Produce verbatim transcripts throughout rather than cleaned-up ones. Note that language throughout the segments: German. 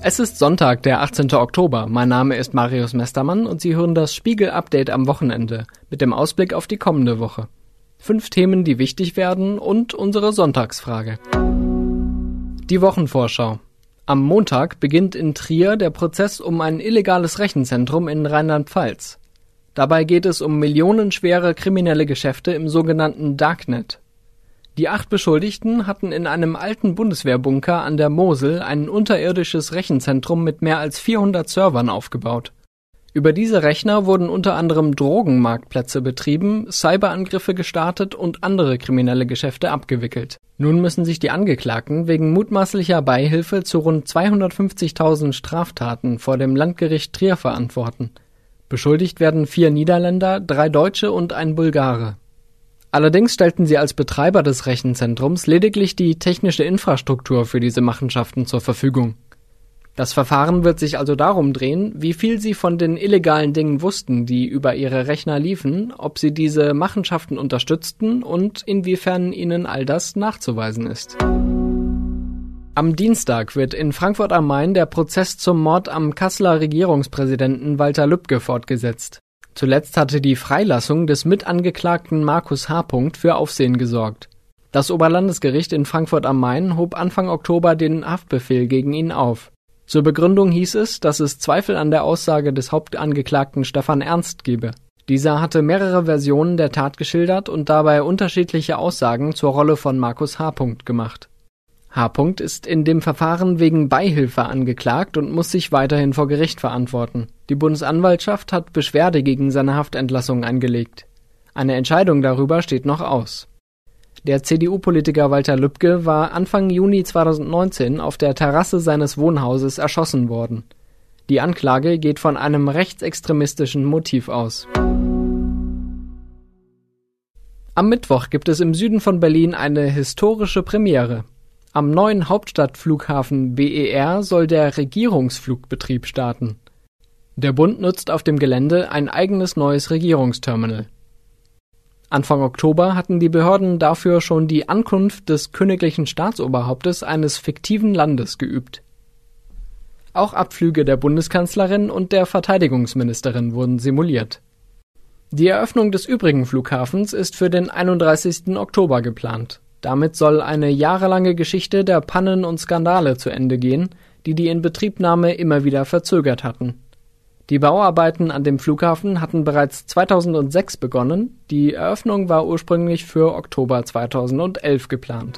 Es ist Sonntag, der achtzehnten Oktober. Mein Name ist Marius Mestermann und Sie hören das Spiegel-Update am Wochenende mit dem Ausblick auf die kommende Woche. Fünf Themen, die wichtig werden und unsere Sonntagsfrage. Die Wochenvorschau. Am Montag beginnt in Trier der Prozess um ein illegales Rechenzentrum in Rheinland-Pfalz. Dabei geht es um millionenschwere kriminelle Geschäfte im sogenannten Darknet. Die acht Beschuldigten hatten in einem alten Bundeswehrbunker an der Mosel ein unterirdisches Rechenzentrum mit mehr als vierhundert Servern aufgebaut. Über diese Rechner wurden unter anderem Drogenmarktplätze betrieben, Cyberangriffe gestartet und andere kriminelle Geschäfte abgewickelt. Nun müssen sich die Angeklagten wegen mutmaßlicher Beihilfe zu rund zweihundertfünfzigtausend Straftaten vor dem Landgericht Trier verantworten. Beschuldigt werden vier Niederländer, drei Deutsche und ein Bulgare. Allerdings stellten sie als Betreiber des Rechenzentrums lediglich die technische Infrastruktur für diese Machenschaften zur Verfügung. Das Verfahren wird sich also darum drehen, wie viel sie von den illegalen Dingen wussten, die über ihre Rechner liefen, ob sie diese Machenschaften unterstützten und inwiefern ihnen all das nachzuweisen ist. Am Dienstag wird in Frankfurt am Main der Prozess zum Mord am Kasseler Regierungspräsidenten Walter Lübcke fortgesetzt. Zuletzt hatte die Freilassung des Mitangeklagten Markus H. für Aufsehen gesorgt. Das Oberlandesgericht in Frankfurt am Main hob Anfang Oktober den Haftbefehl gegen ihn auf. Zur Begründung hieß es, dass es Zweifel an der Aussage des Hauptangeklagten Stefan Ernst gebe. Dieser hatte mehrere Versionen der Tat geschildert und dabei unterschiedliche Aussagen zur Rolle von Markus H. gemacht. H. ist in dem Verfahren wegen Beihilfe angeklagt und muss sich weiterhin vor Gericht verantworten. Die Bundesanwaltschaft hat Beschwerde gegen seine Haftentlassung eingelegt. Eine Entscheidung darüber steht noch aus. Der C D U-Politiker Walter Lübcke war Anfang Juni zweitausendneunzehn auf der Terrasse seines Wohnhauses erschossen worden. Die Anklage geht von einem rechtsextremistischen Motiv aus. Am Mittwoch gibt es im Süden von Berlin eine historische Premiere. Am neuen Hauptstadtflughafen B E R soll der Regierungsflugbetrieb starten. Der Bund nutzt auf dem Gelände ein eigenes neues Regierungsterminal. Anfang Oktober hatten die Behörden dafür schon die Ankunft des königlichen Staatsoberhauptes eines fiktiven Landes geübt. Auch Abflüge der Bundeskanzlerin und der Verteidigungsministerin wurden simuliert. Die Eröffnung des übrigen Flughafens ist für den einunddreißigsten Oktober geplant. Damit soll eine jahrelange Geschichte der Pannen und Skandale zu Ende gehen, die die Inbetriebnahme immer wieder verzögert hatten. Die Bauarbeiten an dem Flughafen hatten bereits zweitausendsechs begonnen, die Eröffnung war ursprünglich für Oktober zweitausendelf geplant.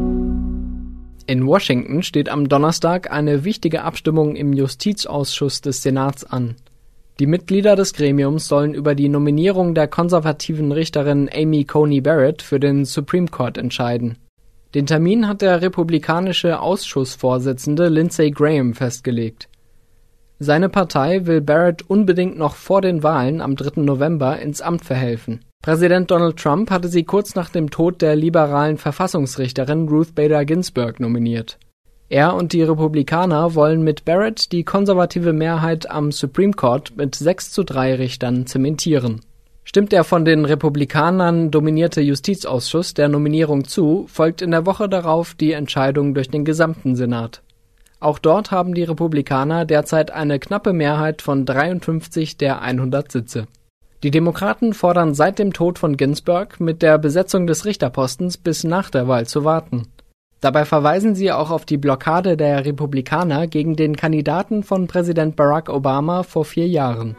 In Washington steht am Donnerstag eine wichtige Abstimmung im Justizausschuss des Senats an. Die Mitglieder des Gremiums sollen über die Nominierung der konservativen Richterin Amy Coney Barrett für den Supreme Court entscheiden. Den Termin hat der republikanische Ausschussvorsitzende Lindsey Graham festgelegt. Seine Partei will Barrett unbedingt noch vor den Wahlen am dritten November ins Amt verhelfen. Präsident Donald Trump hatte sie kurz nach dem Tod der liberalen Verfassungsrichterin Ruth Bader Ginsburg nominiert. Er und die Republikaner wollen mit Barrett die konservative Mehrheit am Supreme Court mit sechs zu drei Richtern zementieren. Stimmt der von den Republikanern dominierte Justizausschuss der Nominierung zu, folgt in der Woche darauf die Entscheidung durch den gesamten Senat. Auch dort haben die Republikaner derzeit eine knappe Mehrheit von dreiundfünfzig der hundert Sitze. Die Demokraten fordern seit dem Tod von Ginsburg, mit der Besetzung des Richterpostens bis nach der Wahl zu warten. Dabei verweisen sie auch auf die Blockade der Republikaner gegen den Kandidaten von Präsident Barack Obama vor vier Jahren.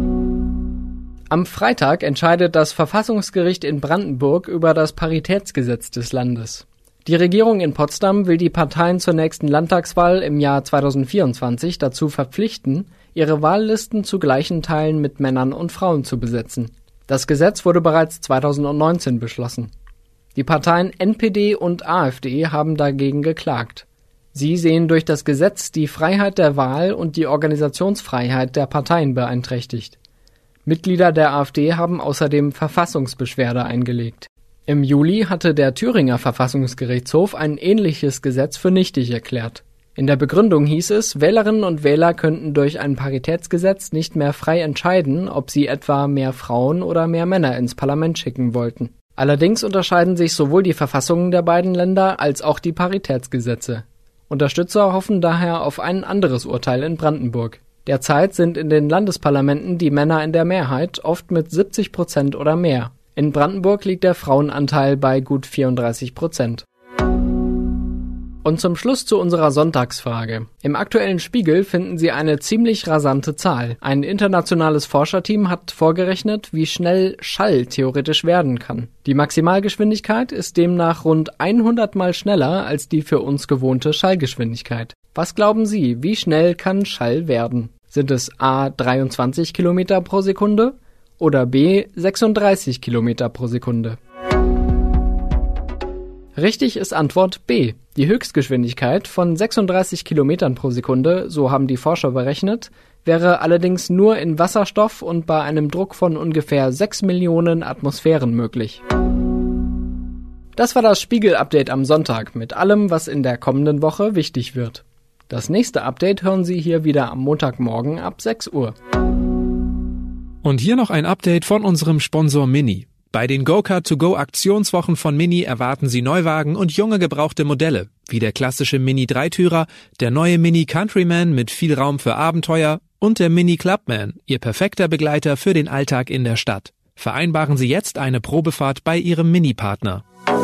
Am Freitag entscheidet das Verfassungsgericht in Brandenburg über das Paritätsgesetz des Landes. Die Regierung in Potsdam will die Parteien zur nächsten Landtagswahl im Jahr zweitausendvierundzwanzig dazu verpflichten, ihre Wahllisten zu gleichen Teilen mit Männern und Frauen zu besetzen. Das Gesetz wurde bereits zweitausendneunzehn beschlossen. Die Parteien N P D und A f D haben dagegen geklagt. Sie sehen durch das Gesetz die Freiheit der Wahl und die Organisationsfreiheit der Parteien beeinträchtigt. Mitglieder der A f D haben außerdem Verfassungsbeschwerde eingelegt. Im Juli hatte der Thüringer Verfassungsgerichtshof ein ähnliches Gesetz für nichtig erklärt. In der Begründung hieß es, Wählerinnen und Wähler könnten durch ein Paritätsgesetz nicht mehr frei entscheiden, ob sie etwa mehr Frauen oder mehr Männer ins Parlament schicken wollten. Allerdings unterscheiden sich sowohl die Verfassungen der beiden Länder als auch die Paritätsgesetze. Unterstützer hoffen daher auf ein anderes Urteil in Brandenburg. Derzeit sind in den Landesparlamenten die Männer in der Mehrheit, oft mit siebzig Prozent oder mehr. In Brandenburg liegt der Frauenanteil bei gut vierunddreißig Prozent. Und zum Schluss zu unserer Sonntagsfrage. Im aktuellen Spiegel finden Sie eine ziemlich rasante Zahl. Ein internationales Forscherteam hat vorgerechnet, wie schnell Schall theoretisch werden kann. Die Maximalgeschwindigkeit ist demnach rund hundert Mal schneller als die für uns gewohnte Schallgeschwindigkeit. Was glauben Sie, wie schnell kann Schall werden? Sind es a. dreiundzwanzig Kilometer pro Sekunde oder b. sechsunddreißig Kilometer pro Sekunde? Richtig ist Antwort B. Die Höchstgeschwindigkeit von sechsunddreißig Kilometern pro Sekunde, so haben die Forscher berechnet, wäre allerdings nur in Wasserstoff und bei einem Druck von ungefähr sechs Millionen Atmosphären möglich. Das war das Spiegel-Update am Sonntag mit allem, was in der kommenden Woche wichtig wird. Das nächste Update hören Sie hier wieder am Montagmorgen ab sechs Uhr. Und hier noch ein Update von unserem Sponsor Mini. Bei den Go-Kart to Go Aktionswochen von Mini erwarten Sie Neuwagen und junge gebrauchte Modelle, wie der klassische Mini Dreitürer, der neue Mini Countryman mit viel Raum für Abenteuer und der Mini Clubman, Ihr perfekter Begleiter für den Alltag in der Stadt. Vereinbaren Sie jetzt eine Probefahrt bei Ihrem Mini-Partner.